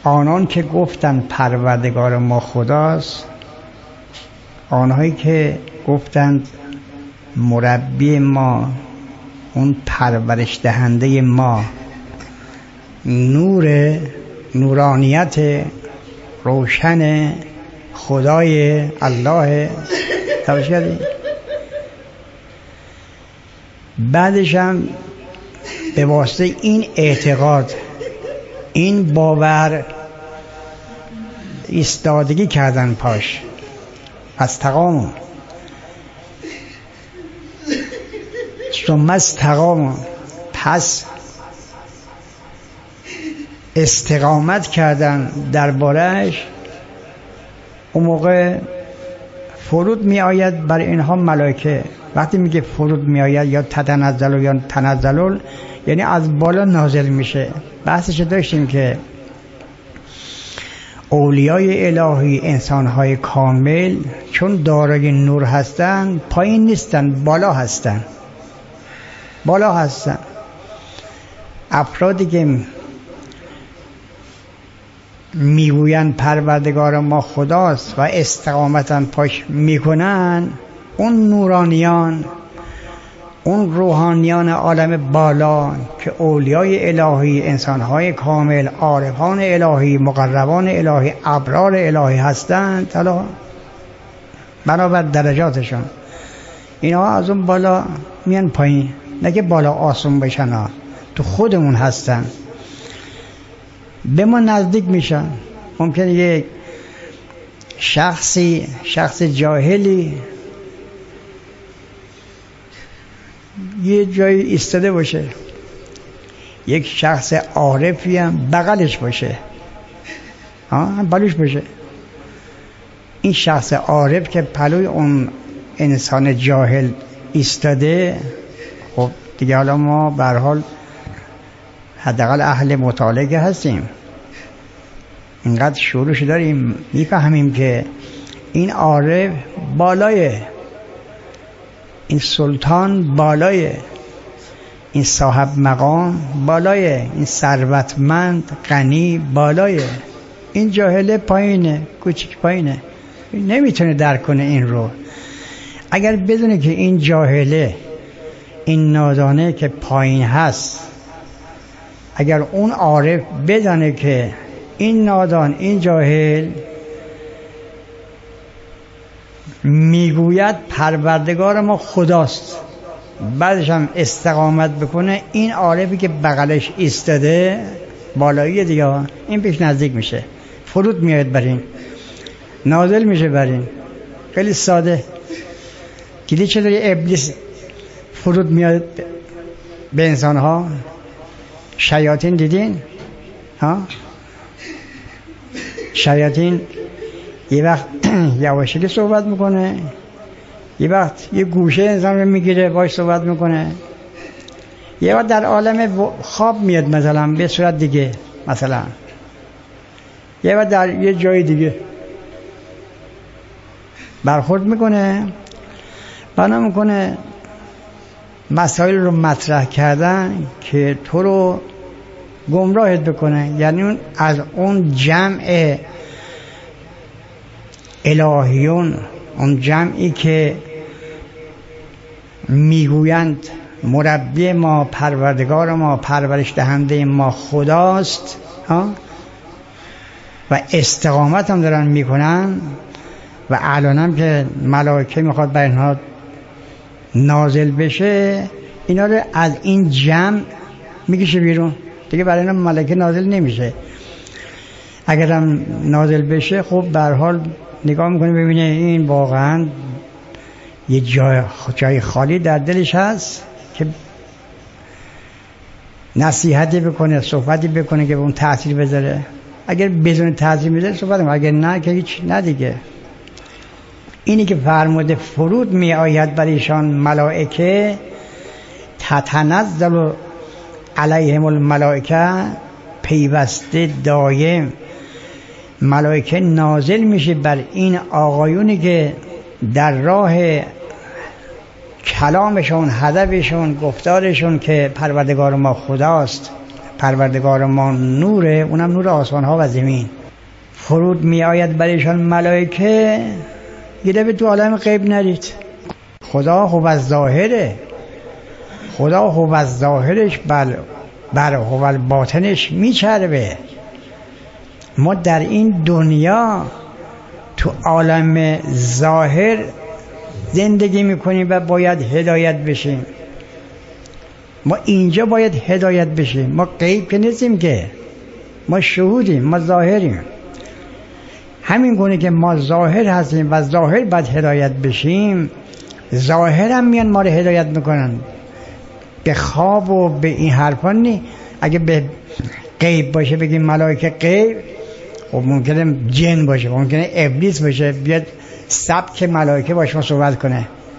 آنان که گفتند پروردگار ما خداست، آنهایی که گفتند مربی ما، اون پرورش دهنده ما، نورانیت روشن خدای الله، توجه کردید؟ بعدش هم به واسطه این اعتقاد، این باور ایستادگی کردن پاش، استقاموا ثم استقاموا، پس استقامت کردن درباره‌اش. اون موقع فرود می آید بر اینها ملائکه. وقتی میگه فرود می آید یا تتنزل یا تنزل، یعنی از بالا نازل میشه. بحثش داشتیم که اولیای الهی، انسانهای کامل، چون دارای نور هستن، پایین نیستن، بالا هستن. بالا هستن. افرادی که میگویند پروردگار ما خداست و استقامتاً پاش میکنن، اون نورانیان، اون روحانیان عالم بالا که اولیای الهی، انسانهای کامل، عارفان الهی، مقربان الهی، ابرار الهی هستند، حالا بنابر درجاتشون اینا از اون بالا میان پایین، نه که بالا آسون بشن، تو خودمون هستن، به ما نزدیک میشن. ممکنه یک شخص جاهلی یه جایی ایستاده باشه، یک شخص عارفی هم بغلش باشه، بغلش باشه. این شخص عارف که پلوی اون انسان جاهل ایستاده، خب دیگه حالا ما به هر حال حداقل اهل مطالعه هستیم، اینقدر شعورش داریم، میفهمیم که این عارف بالای، این سلطان بالای، این صاحب مقام بالای، این ثروتمند غنی بالای، این جاهل پایینه، کوچیک پایینه، نمیتونه درک کنه این رو. اگر بدونه که این جاهله، این نادانه که پایین هست، اگر اون عارف بدانه که این نادان، این جاهل میگوید پروردگار ما خداست، بعدش هم استقامت بکنه، این عارفی که بغلش ایستاده بالایی دیگه، این پیش نزدیک میشه، فرود میاد بر این، نازل میشه بر این. خیلی ساده. دیدی چطوری ابلیس فرود میاد به انسانها؟ شیاطین دیدین؟ شیاطین یه وقت یواشکی صحبت میکنه، یه وقت یه گوشه انسان رو میگیره باش صحبت میکنه، یه وقت در عالم خواب میاد مثلا به صورت دیگه، مثلا یه وقت در یه جای دیگه برخورد میکنه، بنا میکنه مسائل رو مطرح کردن که تو رو گمراهت بکنه. یعنی از اون جمع الهیون، اون جمعی که میگویند مربی ما، پروردگار ما، پرورش دهنده ما خداست، و استقامت هم دارن میکنن و الان هم که ملائکه میخواد بر اینها نازل بشه، اینا رو از این جمع میکشه بیرون دیگه. برای اینا ملائکه نازل نمیشه. اگر هم نازل بشه، خب به هر حال نگاه میکنه ببینه این واقعا یه جای خالی در دلش هست که نصیحتی بکنه، صحبتی بکنه که به اون تأثیر بذاره. اگر بدون تأثیر بذاره صحبت کنه، اگر نه که هیچ، نه دیگه. اینی که فرموده فرود می آید بر ایشان ملائکه، تتنزل علیهم الملائکه، پیوسته دایم ملائکه نازل میشه بر این آقایونی که در راه کلامشون، هدفشون، گفتارشون که پروردگار ما خداست، پروردگار ما نوره، اونم نور آسمان ها و زمین. فرود می آید برایشان ملائکه، یه دفعه تو عالم غیب نرید. خدا هو از ظاهره، خدا هو از ظاهرش بر هو الباطنش میچربه. ما در این دنیا تو عالم ظاهر زندگی میکنیم و باید هدایت بشیم. ما اینجا باید هدایت بشیم. ما غیب که نیستیم که، ما شهودیم، ما ظاهریم. همین گونه که ما ظاهر هستیم و ظاهر باید هدایت بشیم، ظاهر هم میان ما رو هدایت میکنن. به خواب و به این حرفا نی. اگه به غیب باشه بگیم ملائکه غیب، خب ممکنه جن باشه، ممکنه ابلیس باشه، بیاد سبک ملائکه باشه ما صحبت کنه.